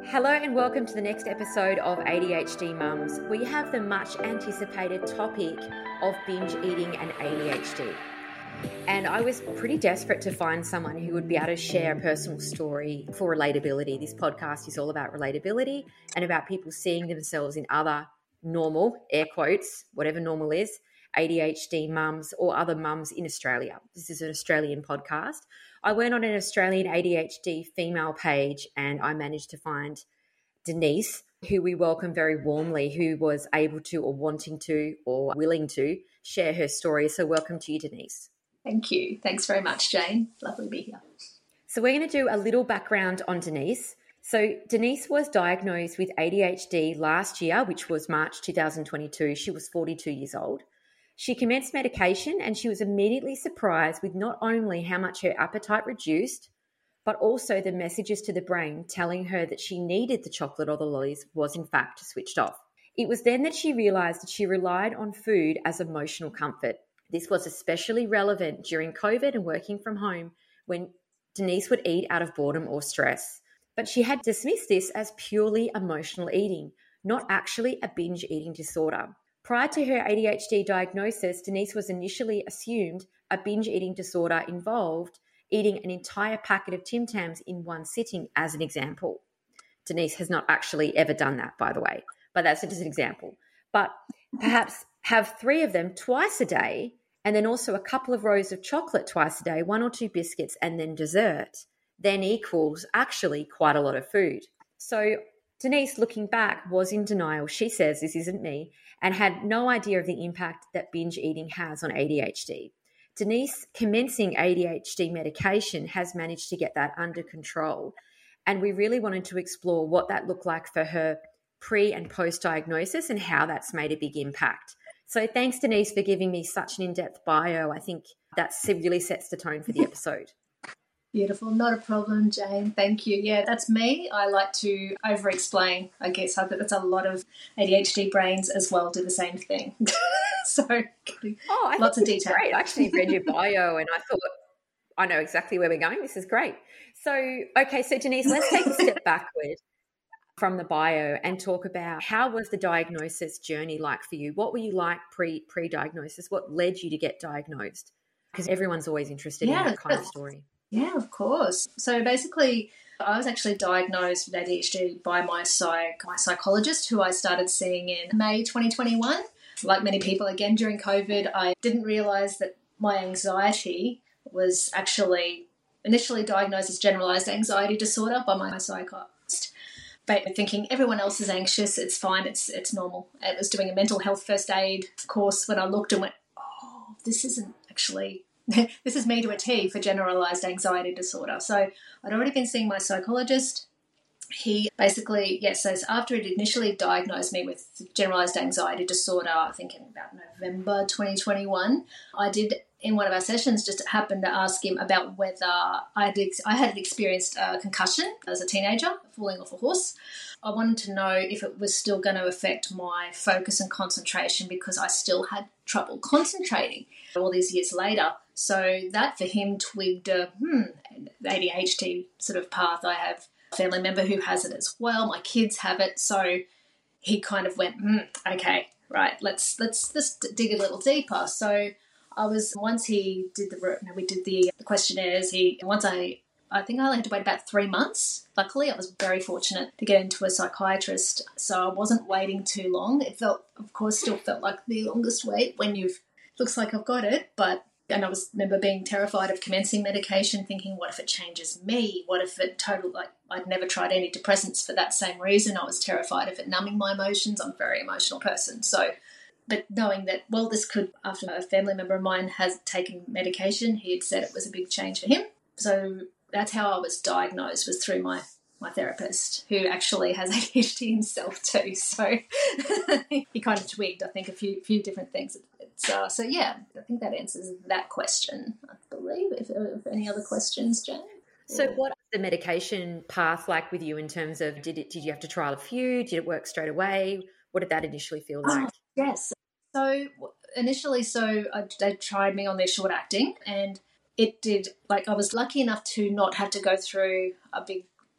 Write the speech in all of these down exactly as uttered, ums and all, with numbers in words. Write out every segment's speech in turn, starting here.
Hello and welcome to the next episode of A D H D Mums. We have the much anticipated topic of binge eating and A D H D. And I was pretty desperate to find someone who would be able to share a personal story for relatability. This podcast is all about relatability and about people seeing themselves in other normal, air quotes, whatever normal is, A D H D mums or other mums in Australia. This is an Australian podcast. I went on an Australian A D H D female page and I managed to find Denise, who we welcome very warmly, who was able to or wanting to or willing to share her story. So welcome to you, Denise. Thank you. Thanks very much, Jane. Lovely to be here. So we're going to do a little background on Denise. So Denise was diagnosed with A D H D last year, which was March two thousand twenty-two. She was forty-two years old. She commenced medication and she was immediately surprised with not only how much her appetite reduced, but also the messages to the brain telling her that she needed the chocolate or the lollies was in fact switched off. It was then that she realised that she relied on food as emotional comfort. This was especially relevant during COVID and working from home when Denise would eat out of boredom or stress. But she had dismissed this as purely emotional eating, not actually a binge eating disorder. Prior to her A D H D diagnosis, Denise was initially assumed a binge eating disorder involved eating an entire packet of Tim Tams in one sitting, as an example. Denise has not actually ever done that, by the way, but that's just an example. But perhaps have three of them twice a day and then also a couple of rows of chocolate twice a day, one or two biscuits, and then dessert, then equals actually quite a lot of food. So Denise, looking back, was in denial. She says, this isn't me, and had no idea of the impact that binge eating has on A D H D. Denise, commencing A D H D medication, has managed to get that under control. And we really wanted to explore what that looked like for her pre and post-diagnosis and how that's made a big impact. So thanks, Denise, for giving me such an in-depth bio. I think that really sets the tone for the episode. Beautiful. Not a problem, Jane. Thank you. Yeah, that's me. I like to over-explain, I guess. I think that's a lot of A D H D brains as well do the same thing. so oh, I lots of detail. Great. I actually read your bio and I thought, I know exactly where we're going. This is great. So, okay, so Denise, let's take a step backward from the bio and talk about how was the diagnosis journey like for you? What were you like pre, pre-diagnosis? What led you to get diagnosed? Because everyone's always interested yeah, in that kind of story. Yeah, of course. So basically, I was actually diagnosed with A D H D by my psych, my psychologist, who I started seeing in May twenty twenty-one. Like many people, again, during COVID, I didn't realise that my anxiety was actually initially diagnosed as generalised anxiety disorder by my psychiatrist. But thinking everyone else is anxious, it's fine, it's it's normal. I was doing a mental health first aid course when I looked and went, oh, this isn't actually... this is me to a T for generalised anxiety disorder. So I'd already been seeing my psychologist. He basically, yes, so after it initially diagnosed me with generalised anxiety disorder, I think in about November twenty twenty-one, I did, in one of our sessions, just happened to ask him about whether I had, I had experienced a concussion as a teenager, falling off a horse. I wanted to know if it was still going to affect my focus and concentration because I still had trouble concentrating all these years later. So that for him twigged a hmm, A D H D sort of path. I have a family member who has it as well. My kids have it. So he kind of went, hmm, okay, right, let's let's let's dig a little deeper. So I was once he did the we did the questionnaires. He once I I think I only had to wait about three months. Luckily, I was very fortunate to get into a psychiatrist, so I wasn't waiting too long. It felt, of course, still felt like the longest wait when you've looks like I've got it, but. And I was remember being terrified of commencing medication, thinking, what if it changes me? What if it total, like I'd never tried antidepressants for that same reason. I was terrified of it numbing my emotions. I'm a very emotional person. So, but knowing that, well, this could, after a family member of mine has taken medication, he had said it was a big change for him. So that's how I was diagnosed, was through my, my therapist, who actually has A D H D himself too. So he kind of twigged, I think, a few few different things. So, so yeah, I think that answers that question, I believe. If, if any other questions, Jane? So what was the medication path like with you in terms of did it? Did you have to trial a few? Did it work straight away? What did that initially feel like? Oh, yes. So initially, so I, they tried me on their short acting and it did, like I was lucky enough to not have to go through a big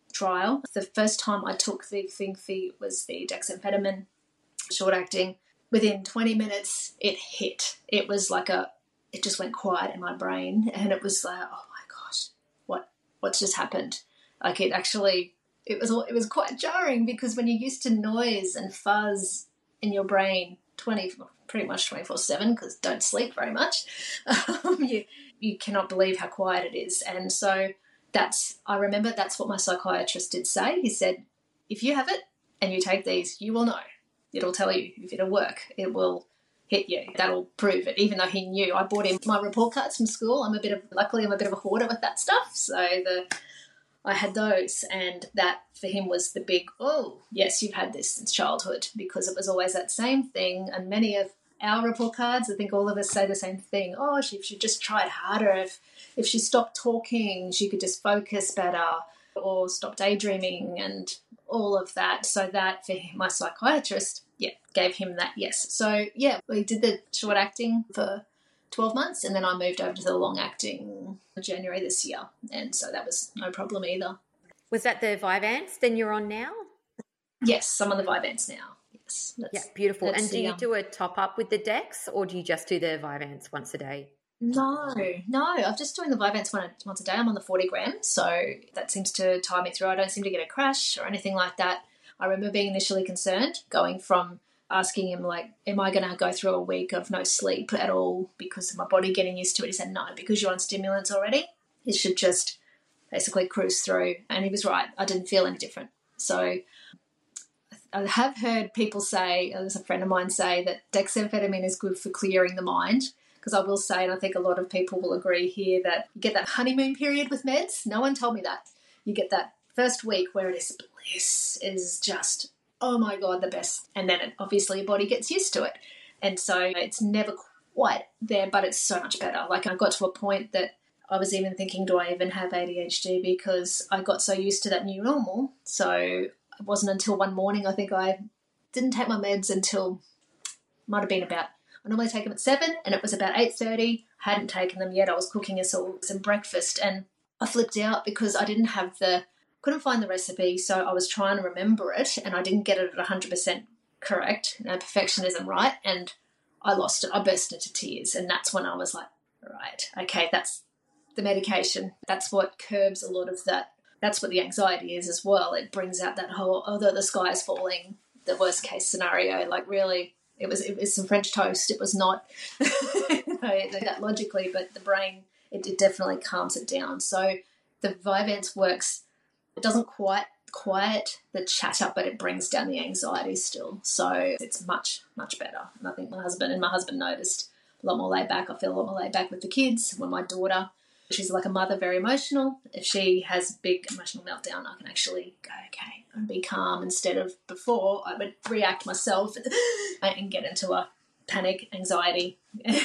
trial. The first time I took the thing the was the dexamphetamine short acting. Within twenty minutes, it hit. It was like a, it just went quiet in my brain, and it was like, oh my gosh, what what's just happened? Like it actually, it was it was quite jarring, because when you're used to noise and fuzz in your brain, twenty pretty much twenty-four seven, because don't sleep very much, um, you you cannot believe how quiet it is. And so that's, I remember that's what my psychiatrist did say. He said, if you have it and you take these, you will know. It'll tell you if it'll work. It will hit you. That'll prove it. Even though he knew, I bought him my report cards from school. I'm a bit of, luckily I'm a bit of a hoarder with that stuff. So the I had those, and that for him was the big, oh, yes, you've had this since childhood, because it was always that same thing. And many of our report cards, I think all of us say the same thing. Oh, if she just tried harder, if if she stopped talking, she could just focus better, or stop daydreaming and all of that. So that for him, my psychiatrist, yeah, gave him that yes. So, yeah, we did the short acting for twelve months, and then I moved over to the long acting in January this year. And so that was no problem either. Was that the Vyvanse then you're on now? Yes, I'm on the Vyvanse now. Yes. Yeah, beautiful. And do the, you um, do a top up with the Dex, or do you just do the Vyvanse once a day? No, no. I'm just doing the Vyvanse one, once a day. I'm on the forty grams, so that seems to tie me through. I don't seem to get a crash or anything like that. I remember being initially concerned, going from asking him, like, am I going to go through a week of no sleep at all because of my body getting used to it? He said, no, because you're on stimulants already, it should just basically cruise through. And he was right. I didn't feel any different. So I have heard people say, there's a friend of mine say that dexamphetamine is good for clearing the mind, because I will say, and I think a lot of people will agree here, that you get that honeymoon period with meds. No one told me that. You get that first week where it is bliss, is just, oh my God, the best. And then it, obviously your body gets used to it. And so it's never quite there, but it's so much better. Like I got to a point that I was even thinking, do I even have A D H D? Because I got so used to that new normal. So it wasn't until one morning, I think I didn't take my meds until, might have been about, I normally take them at seven, and it was about eight thirty. I hadn't taken them yet. I was cooking us all some breakfast, and I flipped out because I didn't have the, couldn't find the recipe, so I was trying to remember it, and I didn't get it at one hundred percent correct, you know, perfectionism right, and I lost it. I burst into tears, and that's when I was like, right, okay, that's the medication. That's what curbs a lot of that. That's what the anxiety is as well. It brings out that whole, although the sky is falling, the worst case scenario, like really, it was it was some French toast. It was not you know, that logically, but the brain, it, it definitely calms it down. So the Vyvanse works. It doesn't quite quiet the chatter, but it brings down the anxiety still. So it's much, much better. And I think my husband and my husband noticed a lot more laid back. I feel a lot more laid back with the kids. When my daughter, she's like a mother, very emotional. If she has a big emotional meltdown, I can actually go, okay, and be calm, instead of before I would react myself and get into a panic, anxiety.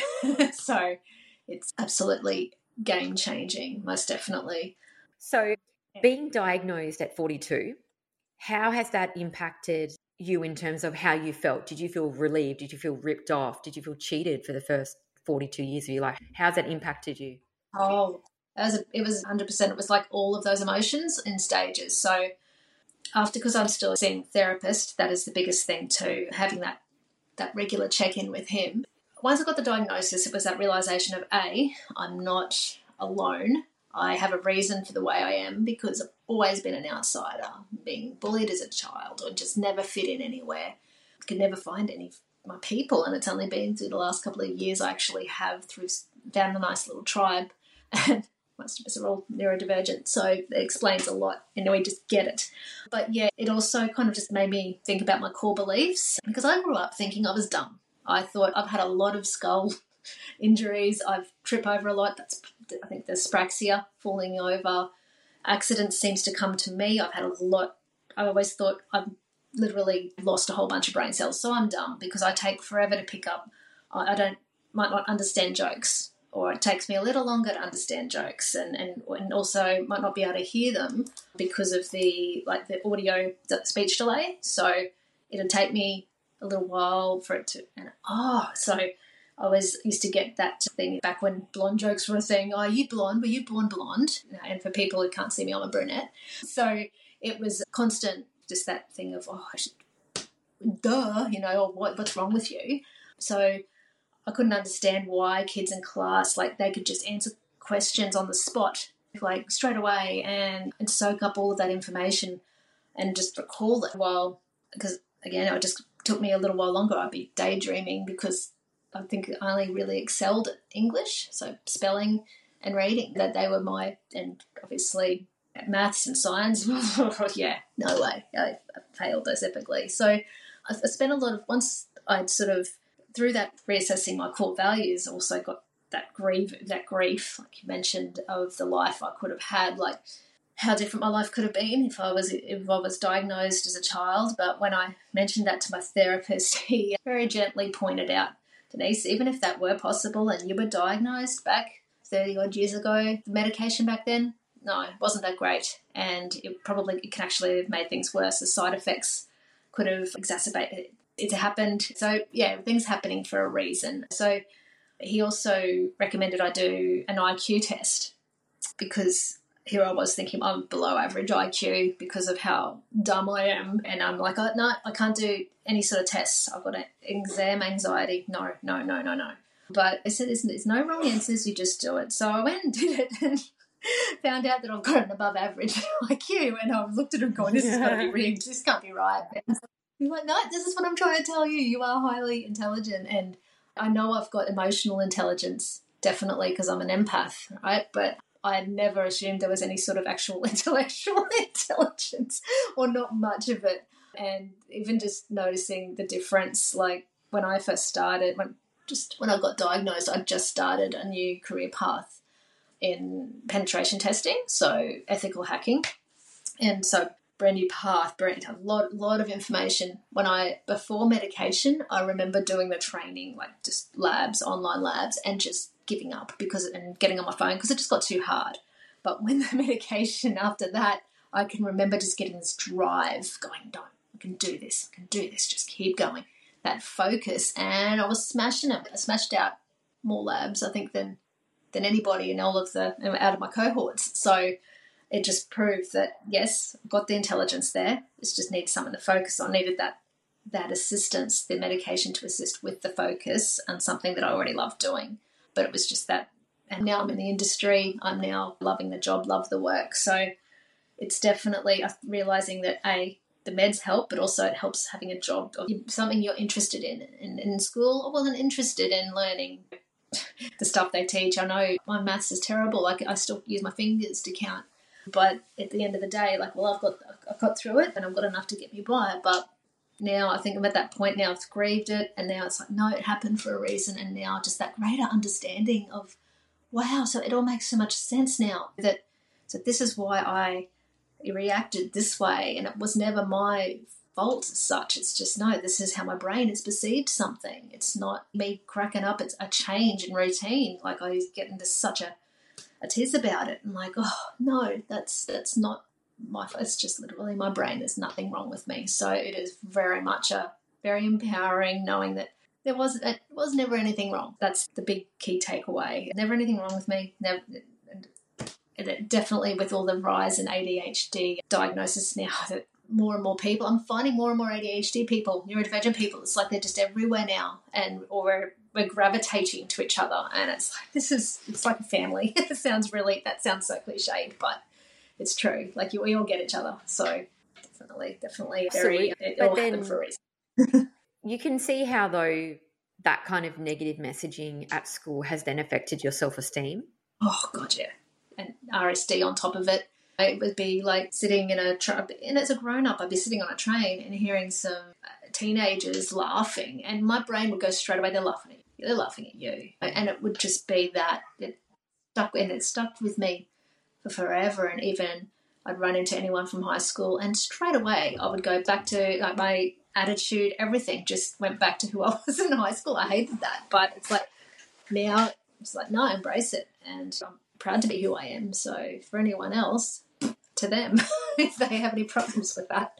So it's absolutely game-changing, most definitely. So being diagnosed at forty-two, how has that impacted you in terms of how you felt? Did you feel relieved? Did you feel ripped off? Did you feel cheated for the first forty-two years of your life? How's that impacted you? Oh, it was, a, it was one hundred percent. It was like all of those emotions in stages. So after, because I'm still seeing a therapist, that is the biggest thing too, having that, that regular check-in with him. Once I got the diagnosis, it was that realisation of, A, I'm not alone. I have a reason for the way I am, because I've always been an outsider, being bullied as a child, or just never fit in anywhere. Could never find any of my people, and it's only been through the last couple of years I actually have through found a nice little tribe, and most of us are all neurodivergent, so it explains a lot, and we just get it. But yeah, it also kind of just made me think about my core beliefs, because I grew up thinking I was dumb. I thought I've had a lot of skull injuries. I've tripped over a lot. That's, I think, the spraxia, falling over. Accidents seems to come to me. I've had a lot. I always thought I've literally lost a whole bunch of brain cells, so I'm dumb because I take forever to pick up. I, I don't, might not understand jokes, or it takes me a little longer to understand jokes, and, and, and also might not be able to hear them because of the, like the audio, the speech delay. So it'll take me a little while for it to, and oh, so I always used to get that thing back when blonde jokes were a thing. Oh, are you blonde? Were you born blonde? And for people who can't see me, I'm a brunette. So it was constant, just that thing of, oh, I should, duh, you know, or what, what's wrong with you? So I couldn't understand why kids in class, like, they could just answer questions on the spot, like, straight away, and, and soak up all of that information and just recall it. While, because, again, it just took me a little while longer. I'd be daydreaming because I think I only really excelled at English, so spelling and reading, that they were my, and obviously maths and science, yeah, no way. I, I failed those epically. So I, I spent a lot of, once I'd sort of, through that reassessing my core values, also got that grief, that grief, like you mentioned, of the life I could have had, like how different my life could have been if I was if I was diagnosed as a child. But when I mentioned that to my therapist, he very gently pointed out, Denise, even if that were possible and you were diagnosed back thirty odd years ago, the medication back then, no, it wasn't that great, and it probably it can actually have made things worse. The side effects could have exacerbated it. It happened. So, yeah, things happening for a reason. So he also recommended I do an I Q test, because here I was thinking I'm below average I Q because of how dumb I am. And I'm like, oh, no, I can't do any sort of tests. I've got an exam anxiety. No, no, no, no, no. But I said, there's, there's no wrong answers. You just do it. So I went and did it and found out that I've got an above average I Q. And I looked at him going, this has got to be rigged. This can't be right. He's like, no, this is what I'm trying to tell you. You are highly intelligent. And I know I've got emotional intelligence, definitely, because I'm an empath, right? But I had never assumed there was any sort of actual intellectual intelligence, or not much of it. And even just noticing the difference, like when I first started, when just when I got diagnosed, I just started a new career path in penetration testing, so ethical hacking. And so brand new path, brand a lot, lot of information. When I, before medication, I remember doing the training, like just labs, online labs, and just giving up because, and getting on my phone because it just got too hard. But when the medication after that, I can remember just getting this drive going, no, I can do this, I can do this, just keep going. That focus, and I was smashing it. I smashed out more labs, I think, than than anybody in all of the, out of my cohorts. So it just proved that, yes, I've got the intelligence there. It just needs someone to focus on. Needed that that assistance, the medication to assist with the focus, and something that I already loved doing. But it was just that. And now I'm in the industry. I'm now loving the job, love the work. So it's definitely realising that, A, the meds help, but also it helps having a job or something you're interested in. In, in school, I wasn't interested in learning the stuff they teach. I know my maths is terrible. Like, I still use my fingers to count. But at the end of the day, like, well, I've got I've got through it and I've got enough to get me by. But now I think I'm at that point now, I've grieved it, and now it's like, no, it happened for a reason. And now just that greater understanding of, wow, so it all makes so much sense now. That so this is why I reacted this way, and it was never my fault as such. It's just, no, this is how my brain has perceived something. It's not me cracking up. It's a change in routine. Like, I get into such a a tiz about it. I'm like, oh, no, that's that's not my fault. It's just literally my brain. There's nothing wrong with me. So it is very much a very empowering knowing that there was it was never anything wrong. That's the big key takeaway. Never anything wrong with me. Never. And it definitely, with all the rise in A D H D diagnosis now, that more and more people, I'm finding more and more A D H D people, neurodivergent people. It's like they're just everywhere now, and or we're, we're gravitating to each other, and it's like, this is, it's like a family. It sounds really, that sounds so cliched, but it's true. Like, you, we all get each other. So definitely, definitely, very, Absolutely. it But all then happened for a reason. You can see how, though, that kind of negative messaging at school has then affected your self-esteem. Oh, God, yeah. And R S D on top of it. It would be like sitting in a train, and as a grown-up, I'd be sitting on a train and hearing some teenagers laughing, and my brain would go straight away, they're laughing at you, they're laughing at you. And it would just be that, it stuck, and it stuck with me for forever. And even I'd run into anyone from high school, and straight away I would go back to, like, my attitude, everything just went back to who I was in high school. I hated that, but it's like now it's like, no, embrace it, and I'm proud to be who I am. So for anyone else, to them, if they have any problems with that.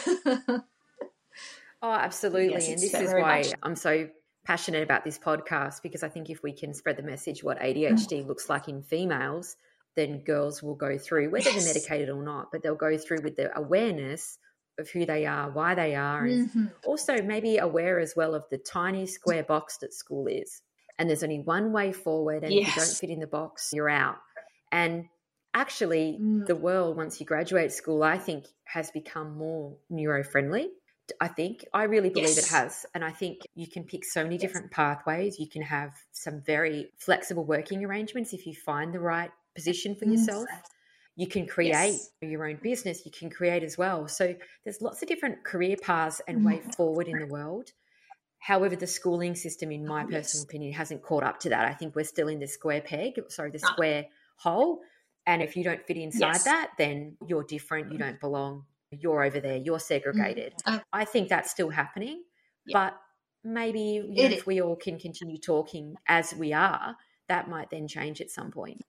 Oh, absolutely. Yes, and this is why much. I'm so passionate about this podcast, because I think if we can spread the message what A D H D looks like in females, than girls will go through, whether Yes. they're medicated or not, but they'll go through with the awareness of who they are, why they are, and Mm-hmm. also maybe aware as well of the tiny square box that school is. And there's only one way forward, and if you don't Yes. fit in the box, you're out. And actually, Mm. the world, once you graduate school, I think has become more neuro-friendly. I think. I really believe Yes. it has. And I think you can pick so many Yes. different pathways. You can have some very flexible working arrangements if you find the right position for yourself. Mm. You can create Yes. your own business. You can create as well. So there's lots of different career paths and Mm. way forward in the world. However, the schooling system, in my Oh, personal yes. opinion, hasn't caught up to that. I think we're still in the square peg, sorry, the Ah. square hole. And if you don't fit inside Yes. that, then you're different. You don't belong. You're over there. You're segregated. Mm. Uh, I think that's still happening. Yeah. But maybe, you It know, is. if we all can continue talking as we are, that might then change at some point.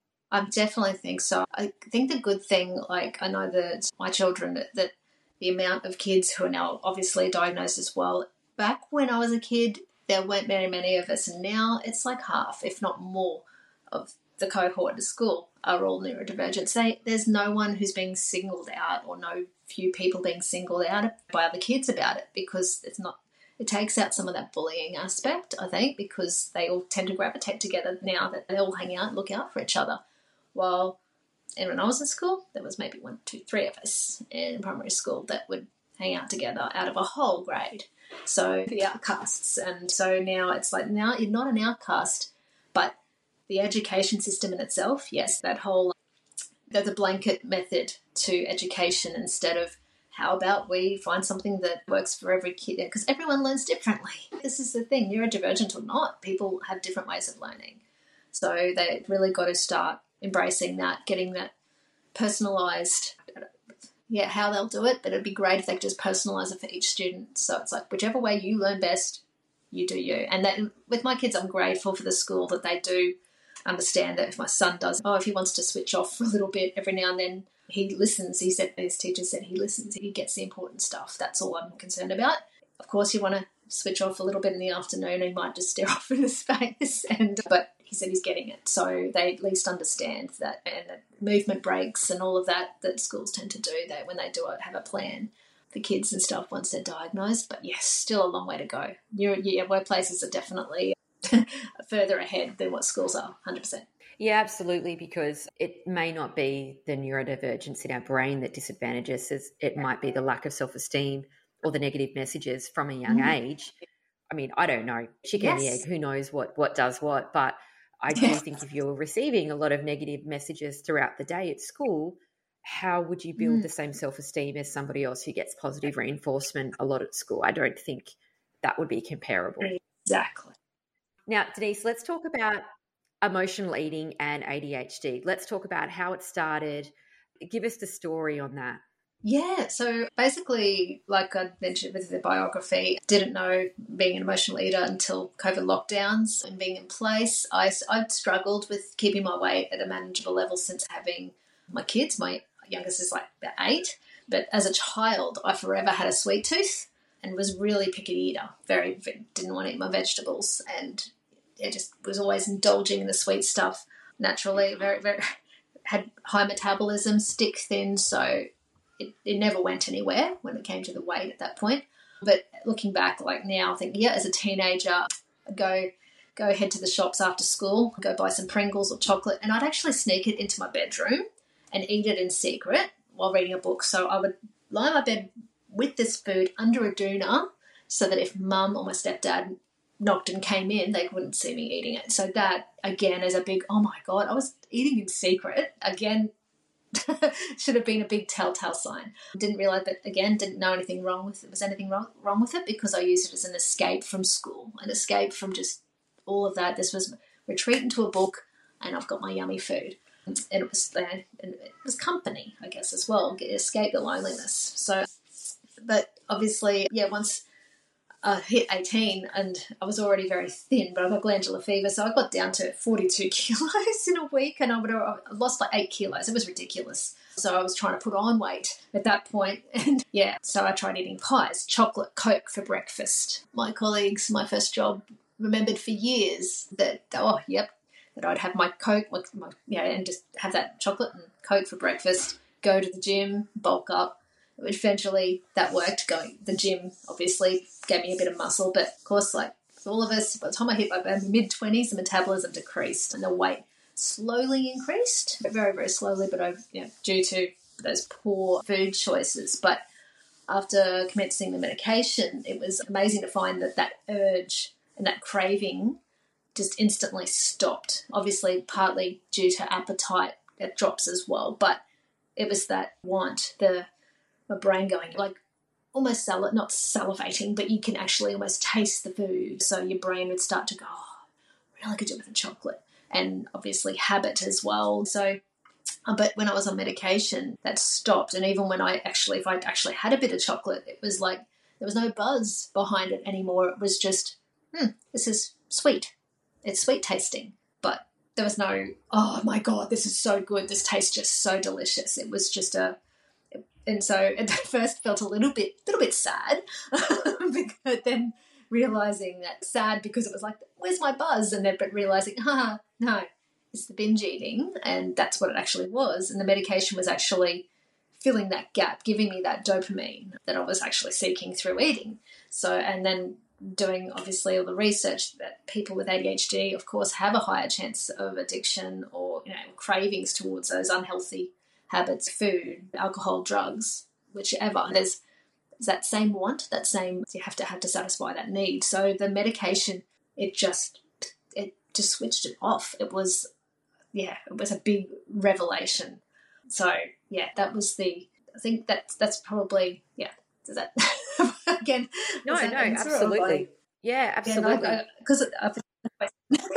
I definitely think so. I think the good thing, like I know that my children, that, that the amount of kids who are now obviously diagnosed as well, back when I was a kid, there weren't very many of us, and now it's like half, if not more, of the cohort at school are all neurodivergent. They, there's no one who's being singled out, or no few people being singled out by other kids about it, because it's not. It takes out some of that bullying aspect, I think, because they all tend to gravitate together now that they all hang out and look out for each other. While, and when I was in school, there was maybe one, two, three of us in primary school that would hang out together out of a whole grade. So the outcasts. And so now it's like, now you're not an outcast, but the education system in itself, yes, that whole, there's a blanket method to education instead of how about we find something that works for every kid, because everyone learns differently. This is the thing, neurodivergent or not, people have different ways of learning. So they really got to start embracing that, getting that personalised, yeah, how they'll do it, but it'd be great if they could just personalise it for each student. So it's like whichever way you learn best, you do you. And that, with my kids, I'm grateful for the school that they do understand that if my son does, oh, if he wants to switch off for a little bit every now and then, he listens. He said, his teacher said he listens, he gets the important stuff. That's all I'm concerned about. Of course, you want to switch off a little bit in the afternoon, he might just stare off into space. And but he said he's getting it, so they at least understand that. And movement breaks and all of that that schools tend to do, that when they do have a plan for kids and stuff once they're diagnosed. But yes, still a long way to go. Your, yeah, workplaces are definitely further ahead than what schools are, one hundred percent. Yeah, absolutely, because it may not be the neurodivergence in our brain that disadvantages us. It might be the lack of self-esteem or the negative messages from a young mm. age. I mean, I don't know. Chicken and the egg, who knows what, what does what. But I do think if you're receiving a lot of negative messages throughout the day at school, how would you build mm. the same self-esteem as somebody else who gets positive reinforcement a lot at school? I don't think that would be comparable. Exactly. Now, Denise, let's talk about emotional eating and A D H D. Let's talk about how it started. Give us the story on that. Yeah, so basically, like I mentioned with the biography, didn't know being an emotional eater until COVID lockdowns and being in place. I, I'd struggled with keeping my weight at a manageable level since having my kids. My youngest is like about eight. But as a child, I forever had a sweet tooth and was really picky eater. Very, didn't want to eat my vegetables, and I just was always indulging in the sweet stuff naturally. Very, very had high metabolism, stick thin, so It, it never went anywhere when it came to the weight at that point. But looking back, like now, I think, yeah, as a teenager, I'd go go head to the shops after school, go buy some Pringles or chocolate, and I'd actually sneak it into my bedroom and eat it in secret while reading a book. So I would lie in my bed with this food under a doona so that if mum or my stepdad knocked and came in, they wouldn't see me eating it. So that, again, is a big, oh, my God, I was eating in secret. Again, should have been a big telltale sign. Didn't realise that, again, didn't know anything wrong with it. Was anything wrong, wrong with it because I used it as an escape from school, an escape from just all of that. This was retreat into a book and I've got my yummy food. And it was, uh, and it was company, I guess, as well. Escape the loneliness. So, but obviously, yeah, once I hit eighteen and I was already very thin, but I got glandular fever, so I got down to forty-two kilos in a week, and I would have lost like eight kilos. It was ridiculous. So I was trying to put on weight at that point, and yeah, so I tried eating pies, chocolate, Coke for breakfast. My colleagues, my first job, remembered for years that, oh, yep, that I'd have my Coke, my, my, you know, and just have that chocolate and Coke for breakfast, go to the gym, bulk up. Eventually that worked. Going the gym obviously gave me a bit of muscle, but of course, like all of us, by the time I hit my mid-twenties, the metabolism decreased and the weight slowly increased, but very, very slowly, but you know, due to those poor food choices. But after commencing the medication, it was amazing to find that that urge and that craving just instantly stopped. Obviously, partly due to appetite, it drops as well, but it was that want, the my brain going like almost sal- not salivating, but you can actually almost taste the food. So your brain would start to go, oh, I really could do with a chocolate. And obviously habit as well. So, uh, but when I was on medication, that stopped. And even when I actually, if I actually had a bit of chocolate, it was like there was no buzz behind it anymore. It was just, hmm, this is sweet. It's sweet tasting. But there was no, oh my God, this is so good. This tastes just so delicious. It was just a, and so at first felt a little bit, little bit sad, but then realizing that sad because it was like, where's my buzz? And then, but realizing, ah, no, it's the binge eating, and that's what it actually was. And the medication was actually filling that gap, giving me that dopamine that I was actually seeking through eating. So, and then doing obviously all the research that people with A D H D, of course, have a higher chance of addiction or, you know, cravings towards those unhealthy habits, food, alcohol, drugs, whichever. There's, there's that same want, that same, you have to have to satisfy that need. So the medication, it just, it just switched it off. It was, yeah, it was a big revelation. So yeah, that was the, I think that's, that's probably, yeah, does that, again. No, no, absolutely. Yeah, absolutely. Because I, I,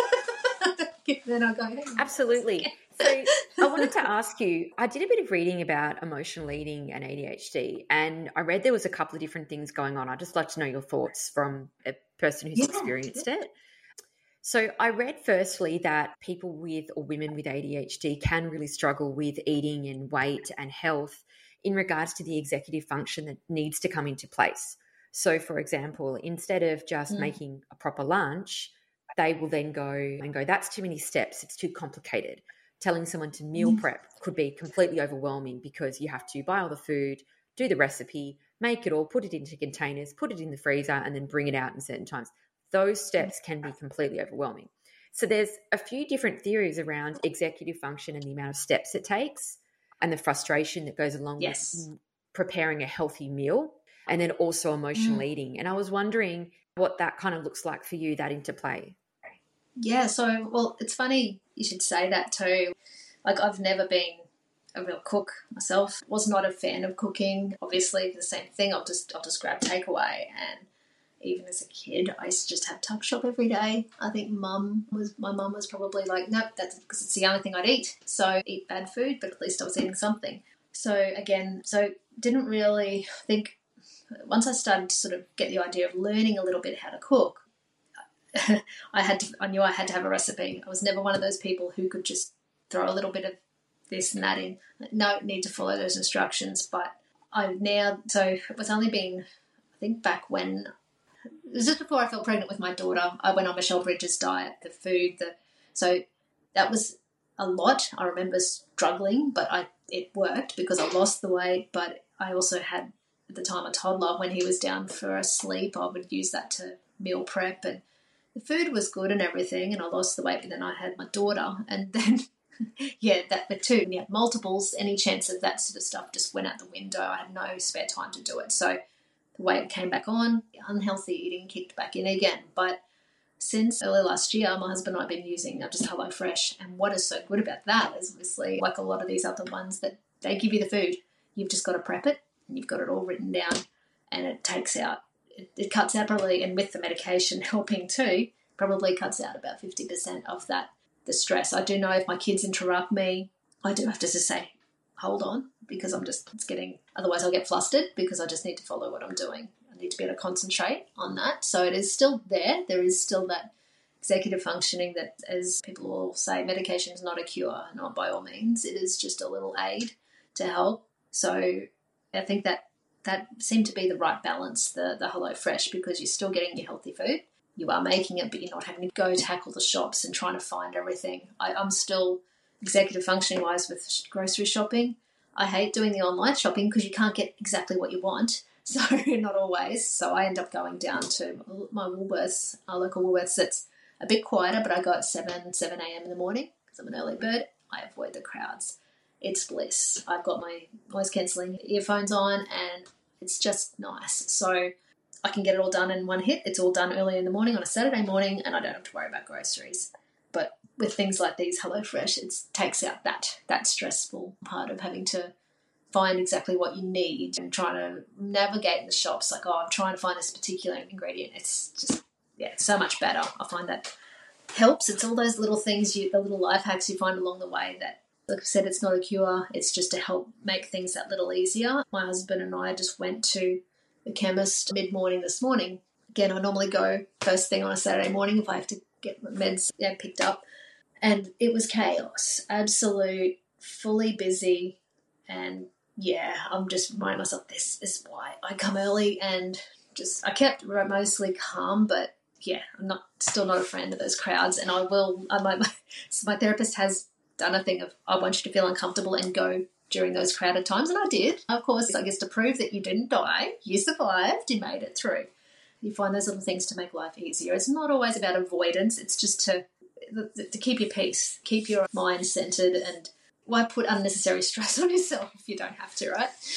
I, then I go, hey, absolutely. So I wanted to ask you, I did a bit of reading about emotional eating and A D H D, and I read there was a couple of different things going on. I'd just like to know your thoughts from a person who's yeah, experienced yeah. it. So I read firstly that people with or women with A D H D can really struggle with eating and weight and health in regards to the executive function that needs to come into place. So, for example, instead of just mm. making a proper lunch, they will then go and go, that's too many steps, it's too complicated. Telling someone to meal prep could be completely overwhelming because you have to buy all the food, do the recipe, make it all, put it into containers, put it in the freezer, and then bring it out in certain times. Those steps can be completely overwhelming. So there's a few different theories around executive function and the amount of steps it takes and the frustration that goes along yes. with preparing a healthy meal, and then also emotional mm. eating. And I was wondering what that kind of looks like for you, that interplay. Yeah, so, well, it's funny you should say that too. Like, I've never been a real cook myself. Was not a fan of cooking. Obviously, the same thing. I'll just I'll just grab takeaway. And even as a kid, I used to just have tuck shop every day. I think mum was my mum was probably like, nope, that's because it's the only thing I'd eat. So eat bad food, but at least I was eating something. So again, so didn't really think. Once I started to sort of get the idea of learning a little bit how to cook, I had to, I knew I had to have a recipe. I was never one of those people who could just throw a little bit of this and that in. No, need to follow those instructions. But I've now, so it was only been, I think back when, it was just before I fell pregnant with my daughter, I went on Michelle Bridges' diet, the food, the so that was a lot. I remember struggling, but I it worked because I lost the weight. But I also had, at the time, a toddler. When he was down for a sleep, I would use that to meal prep, and the food was good and everything, and I lost the weight, but then I had my daughter, and then, yeah, that the two, we had multiples, any chance of that sort of stuff just went out the window. I had no spare time to do it. So the weight came back on, unhealthy eating kicked back in again. But since early last year, my husband and I have been using just HelloFresh, and what is so good about that is obviously, like a lot of these other ones, that they give you the food. You've just got to prep it, and you've got it all written down, and it takes out it cuts out probably, and with the medication helping too, probably cuts out about fifty percent of that, the stress. I do know if my kids interrupt me, I do have to just say, hold on, because I'm just, it's getting, otherwise I'll get flustered because I just need to follow what I'm doing. I need to be able to concentrate on that. So it is still there. There is still that executive functioning that, as people will say, medication is not a cure, not by all means. It is just a little aid to help. So I think that that seemed to be the right balance, the the HelloFresh, because you're still getting your healthy food. you are making it, but you're not having to go tackle the shops and trying to find everything. I, I'm still executive functioning wise with grocery shopping. I hate doing the online shopping because you can't get exactly what you want. So not always. So I end up going down to my Woolworths, our local Woolworths. That's a bit quieter, but I go at seven, seven a.m. in the morning because I'm an early bird. I avoid the crowds. It's bliss. I've got my noise cancelling earphones on and it's just nice. So I can get it all done in one hit. It's all done early in the morning on a Saturday morning and I don't have to worry about groceries. But with things like these HelloFresh, it takes out that that stressful part of having to find exactly what you need and trying to navigate the shops. Like, oh, I'm trying to find this particular ingredient. It's just, yeah, so much better. I find that helps. It's all those little things, you, the little life hacks you find along the way that, like I said, it's not a cure. It's just to help make things that little easier. My husband and I just went to the chemist mid-morning this morning. Again, I normally go first thing on a Saturday morning if I have to get my meds yeah, picked up. And it was chaos, absolute, fully busy. And yeah, I'm just reminding myself this is why I come early and just, I kept mostly calm, but yeah, I'm not still not a friend of those crowds. And I will, I might, my, so my therapist has done a thing of, I want you to feel uncomfortable and go during those crowded times. And I did. Of course, I guess to prove that you didn't die, you survived, you made it through. You find those little things to make life easier. It's not always about avoidance. It's just to to keep your peace, keep your mind centered, and why put unnecessary stress on yourself if you don't have to,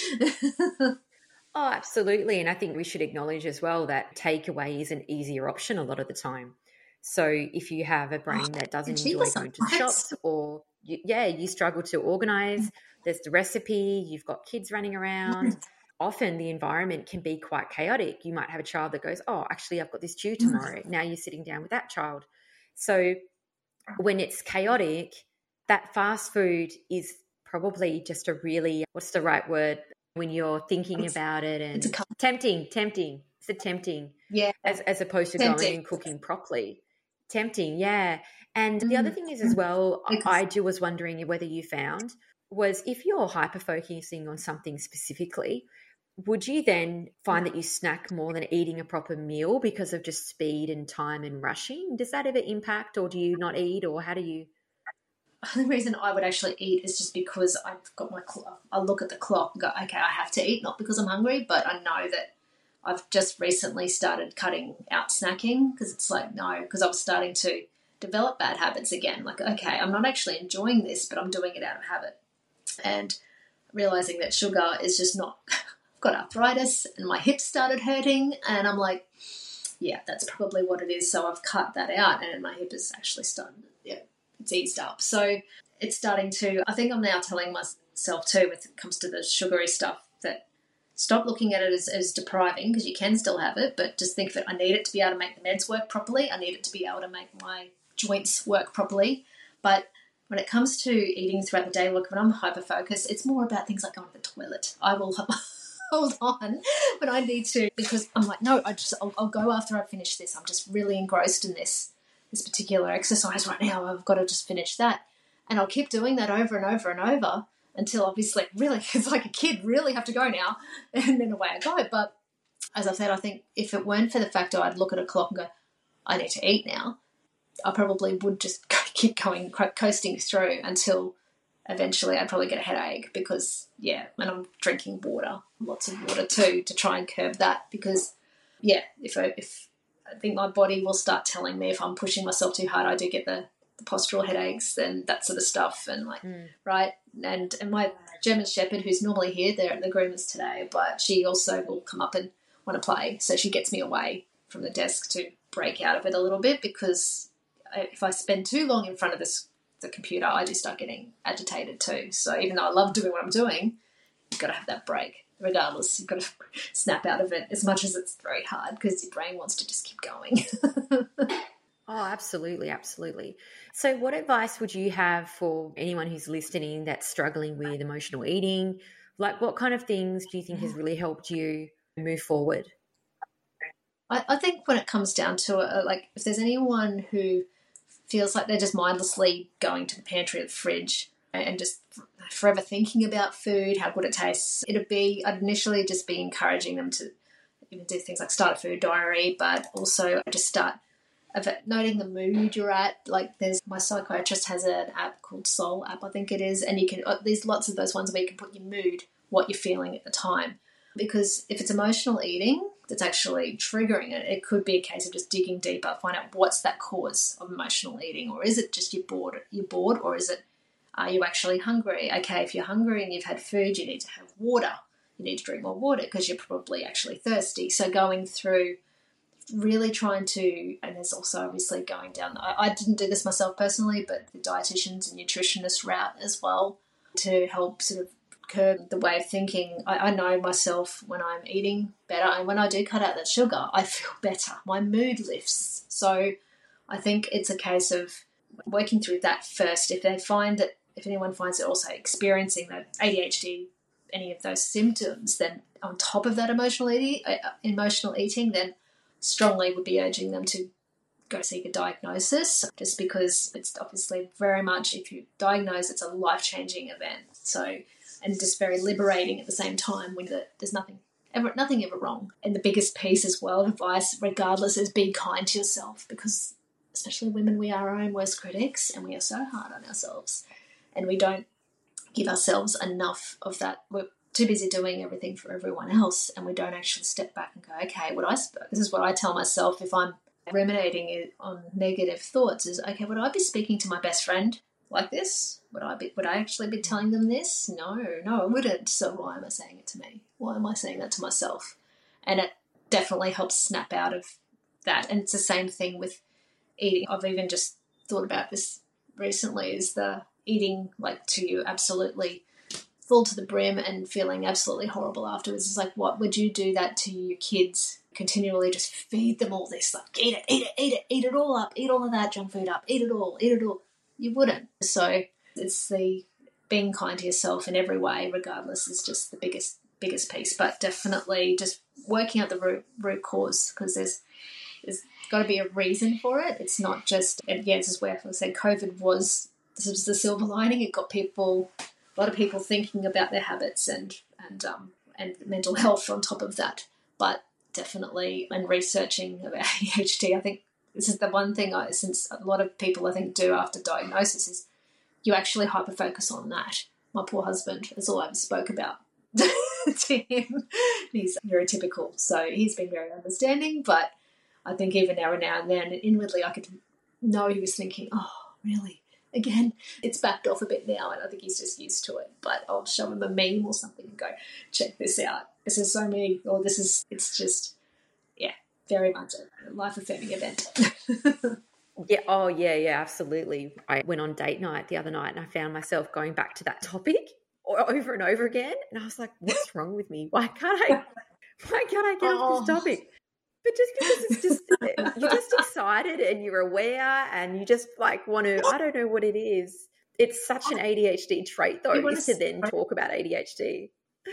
right? Oh, absolutely. And I think we should acknowledge as well that takeaway is an easier option a lot of the time. So if you have a brain that doesn't enjoy going to the shops or, you, yeah, you struggle to organise, there's the recipe, you've got kids running around. Often the environment can be quite chaotic. You might have a child that goes, oh, actually, I've got this due tomorrow. Now you're sitting down with that child. So when it's chaotic, that fast food is probably just a really, what's the right word, when you're thinking it's, about it and it's tempting, tempting. It's a tempting. Yeah. As, as opposed to tempting. Going and cooking properly. Tempting, yeah. And mm. the other thing is as well, because I do was wondering whether you found was if you're hyper-focusing on something specifically, would you then find that you snack more than eating a proper meal because of just speed and time and rushing? Does that ever impact, or do you not eat, or how do you? The reason I would actually eat is just because I've got my clock. I look at the clock and go, okay, I have to eat, not because I'm hungry, but I know that I've just recently started cutting out snacking because it's like, no, because I was starting to develop bad habits again. Like, okay, I'm not actually enjoying this, but I'm doing it out of habit. And realizing that sugar is just not... got arthritis and my hips started hurting and I'm like, yeah, that's probably what it is. So I've cut that out and my hip is actually starting, yeah, it's eased up. So it's starting to, I think I'm now telling myself too, when it comes to the sugary stuff, that stop looking at it as, as depriving because you can still have it, but just think that I need it to be able to make the meds work properly. I need it to be able to make my joints work properly. But when it comes to eating throughout the day, look, when I'm hyper-focused, it's more about things like going to the toilet. I will have... hold on, but I need to, because I'm like, no, I just, I'll, I'll go after I finish this. I'm just really engrossed in this, this particular exercise right now. I've got to just finish that. And I'll keep doing that over and over and over until obviously really, it's like a kid, really have to go now. And then away I go. But as I said, I think if it weren't for the fact that I'd look at a clock and go, I need to eat now, I probably would just keep going, coasting through until eventually I'd probably get a headache because, yeah, and I'm drinking water, lots of water too, to try and curb that because, yeah, if I, if I think my body will start telling me if I'm pushing myself too hard, I do get the, the postural headaches and that sort of stuff and like, mm. right, and, and my German Shepherd, who's normally here, they're at the groomers today, but she also will come up and want to play, so she gets me away from the desk to break out of it a little bit because if I spend too long in front of this the computer, I do start getting agitated too. So even though I love doing what I'm doing, you've got to have that break. Regardless, you've got to snap out of it as much as it's very hard because your brain wants to just keep going. Oh, absolutely, absolutely. So what advice would you have for anyone who's listening that's struggling with emotional eating? Like what kind of things do you think has really helped you move forward? I, I think when it comes down to it, like if there's anyone who feels like they're just mindlessly going to the pantry or the fridge and just forever thinking about food, how good it tastes, it'd be, I'd initially just be encouraging them to even do things like start a food diary, but also just start of it, noting the mood you're at. Like there's my psychiatrist has an app called Soul app, I think it is, and you can uh, there's lots of those ones where you can put your mood, what you're feeling at the time. Because if it's emotional eating that's actually triggering it, it could be a case of just digging deeper, find out what's that cause of emotional eating, or is it just you're bored, you're bored, or is it are you actually hungry? Okay, if you're hungry and you've had food, you need to have water. You need to drink more water because you're probably actually thirsty. So going through really trying to, and there's also obviously going down, I, I didn't do this myself personally, but the dietitians and nutritionists route as well to help sort of curb the way of thinking. I, I know myself when I'm eating better and when I do cut out that sugar, I feel better. My mood lifts. So I think it's a case of working through that first. If they find that, if anyone finds it also experiencing that A D H D, any of those symptoms, then on top of that emotional eating, uh, emotional eating, then strongly would be urging them to go seek a diagnosis, just because it's obviously very much, if you diagnose, it's a life-changing event. So, and just very liberating at the same time when the, there's nothing ever, nothing ever wrong. And the biggest piece as well of advice, regardless, is be kind to yourself, because especially women, we are our own worst critics and we are so hard on ourselves and we don't give ourselves enough of that. We're too busy doing everything for everyone else and we don't actually step back and go, okay, what I this is what I tell myself if I'm ruminating on negative thoughts is, okay, would I be speaking to my best friend like this? Would I be would I actually be telling them this? No, no, I wouldn't. So why am I saying it to me? Why am I saying that to myself? And it definitely helps snap out of that. And it's the same thing with eating. I've even just thought about this recently, is the eating like to you absolutely full to the brim and feeling absolutely horrible afterwards. It's like, what would you do that to your kids? Continually just feed them all this, like eat it, eat it, eat it, eat it all up, eat all of that junk food up, eat it all, eat it all. You wouldn't. So it's the being kind to yourself in every way, regardless, is just the biggest biggest piece. But definitely just working out the root root cause, because there's there's got to be a reason for it. It's not just, and yeah, this is where I said COVID was, this was the silver lining. It got people, a lot of people thinking about their habits and and um and mental health on top of that. But definitely, and researching about A D H D, I think this is the one thing I, since a lot of people I think do after diagnosis, is you actually hyper focus on that. My poor husband, that's all I ever spoke about to him. He's neurotypical, so he's been very understanding, but I think even now and now and then, inwardly I could know he was thinking, oh, really? Again? It's backed off a bit now, and I think he's just used to it. But I'll show him a meme or something and go, check this out. This is so me, or this is, it's just, yeah, very much a life-affirming event. Yeah. Oh, yeah, yeah, absolutely. I went on date night the other night and I found myself going back to that topic over and over again. And I was like, what's wrong with me? Why can't I, why can't I get Oh. off this topic? But just because it's just, you're just excited and you're aware and you just like want to, I don't know what it is. It's such an A D H D trait though, is to then talk about A D H D.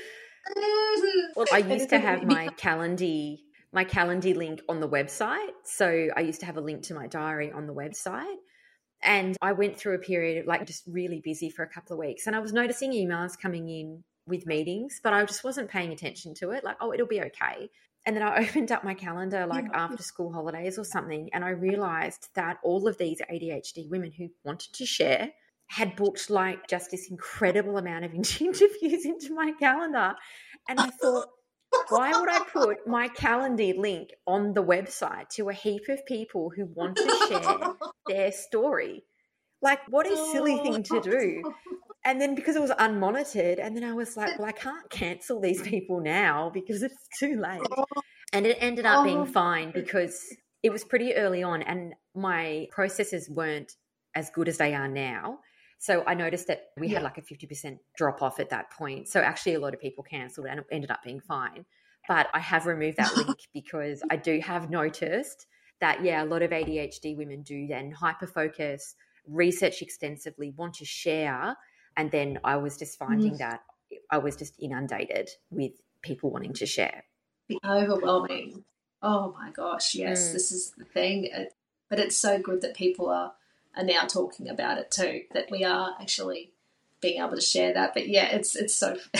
Well, I used to have my Calendly, my Calendly link on the website. So I used to have a link to my diary on the website. And I went through a period of like just really busy for a couple of weeks. And I was noticing emails coming in with meetings, but I just wasn't paying attention to it. Like, oh, it'll be okay. And then I opened up my calendar like yeah. after school holidays or something, and I realised that all of these A D H D women who wanted to share had booked like just this incredible amount of interviews into my calendar. And I thought, why would I put my Calendly link on the website to a heap of people who want to share their story? Like, what a silly thing to do. And then because it was unmonitored, and then I was like, well, I can't cancel these people now because it's too late. And it ended up being fine because it was pretty early on and my processes weren't as good as they are now. So I noticed that we yeah. had like a fifty percent drop off at that point. So actually a lot of people cancelled and it ended up being fine. But I have removed that link because I do have noticed that, yeah, a lot of A D H D women do then hyper-focus, research extensively, want to share. And then I was just finding mm. that I was just inundated with people wanting to share. The overwhelming. Oh, my gosh, yes, mm. this is the thing. But it's so good that people are, are now talking about it too, that we are actually being able to share that. But, yeah, it's it's so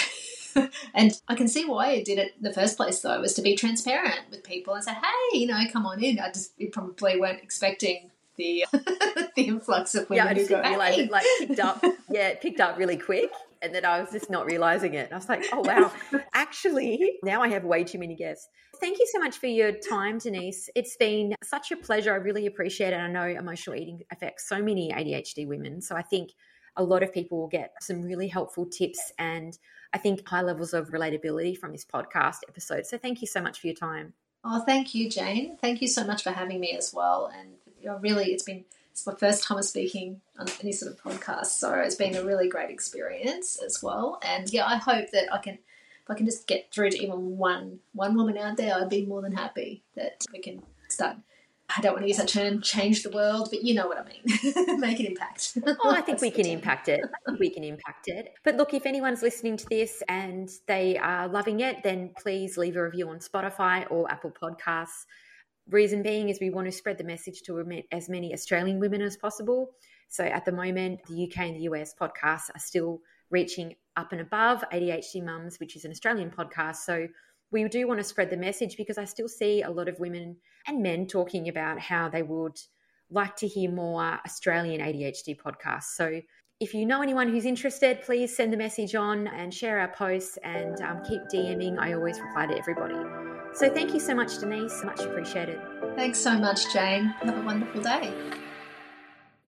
And I can see why I did it in the first place, though, was to be transparent with people and say, hey, you know, come on in. I just you probably weren't expecting the the influx of women yeah, I who just go, didn't realise hey. it like picked up. Yeah, it picked up really quick. And then I was just not realising it. And I was like, oh, wow, actually, now I have way too many guests. Thank you so much for your time, Denise. It's been such a pleasure. I really appreciate it. I know emotional eating affects so many A D H D women. So I think a lot of people will get some really helpful tips and I think high levels of relatability from this podcast episode. So thank you so much for your time. Oh, thank you, Jane. Thank you so much for having me as well. And you know, really, it's been it's my first time of speaking on any sort of podcast, so it's been a really great experience as well. And yeah, I hope that I can, if I can just get through to even one one woman out there, I'd be more than happy that we can start. I don't want to use that term, change the world, but you know what I mean. Make an impact. Oh, I think we can impact it. I think we can impact it. But look, if anyone's listening to this and they are loving it, then please leave a review on Spotify or Apple Podcasts. Reason being is we want to spread the message to as many Australian women as possible. So at the moment, the U K and the U S podcasts are still reaching up and above A D H D Mums, which is an Australian podcast. So we do want to spread the message because I still see a lot of women and men talking about how they would like to hear more Australian A D H D podcasts. So if you know anyone who's interested, please send the message on and share our posts and um, keep DMing. I always reply to everybody. So thank you so much, Denise. Much appreciated. Thanks so much, Jane. Have a wonderful day.